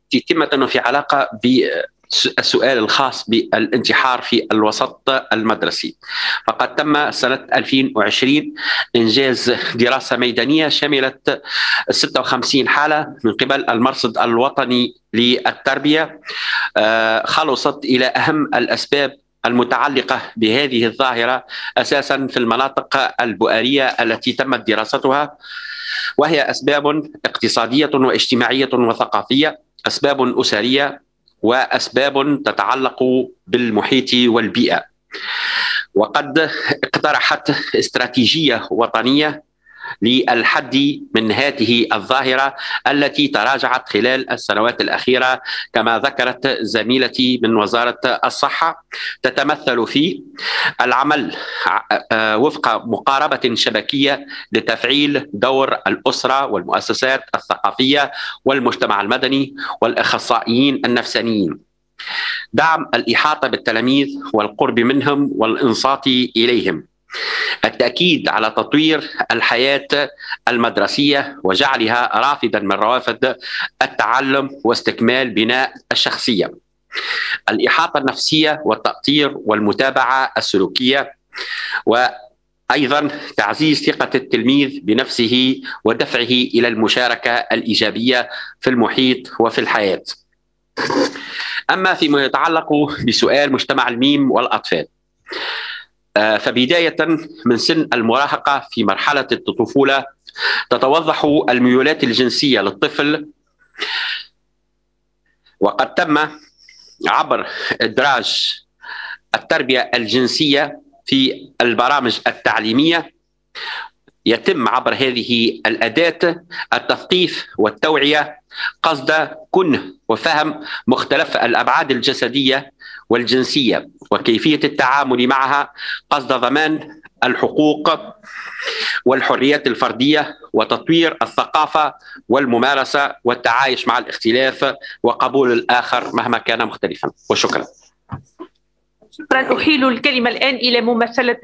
قمة وفي علاقة بالسؤال الخاص بالانتحار في الوسط المدرسي. فقد تم سنة 2020 إنجاز دراسة ميدانية شملت 56 حالة من قبل المرصد الوطني للتربية، خلصت إلى أهم الأسباب المتعلقة بهذه الظاهرة أساسا في المناطق البؤرية التي تمت دراستها، وهي أسباب اقتصادية واجتماعية وثقافية، أسباب أسرية، وأسباب تتعلق بالمحيط والبيئة. وقد اقترحت استراتيجية وطنية للحد من هذه الظاهرة التي تراجعت خلال السنوات الأخيرة، كما ذكرت زميلتي من وزارة الصحة، تتمثل في العمل وفق مقاربة شبكية لتفعيل دور الأسرة والمؤسسات الثقافية والمجتمع المدني والأخصائيين النفسانيين، دعم الإحاطة بالتلاميذ والقرب منهم والإنصات إليهم، التأكيد على تطوير الحياة المدرسية وجعلها رافدا من روافد التعلم واستكمال بناء الشخصية، الإحاطة النفسية والتأطير والمتابعة السلوكية، وأيضا تعزيز ثقة التلميذ بنفسه ودفعه إلى المشاركة الإيجابية في المحيط وفي الحياة. أما فيما يتعلق بسؤال مجتمع الميم والأطفال، فبداية من سن المراهقة في مرحلة الطفولة تتوضح الميولات الجنسية للطفل، وقد تم عبر إدراج التربية الجنسية في البرامج التعليمية، يتم عبر هذه الأداة التثقيف والتوعية قصد كنه وفهم مختلف الأبعاد الجسدية والجنسية وكيفية التعامل معها قصد ضمان الحقوق والحريات الفردية وتطوير الثقافة والممارسة والتعايش مع الاختلاف وقبول الآخر مهما كان مختلفا. وشكرا. شكرا. أحيل الكلمة الآن إلى ممثلة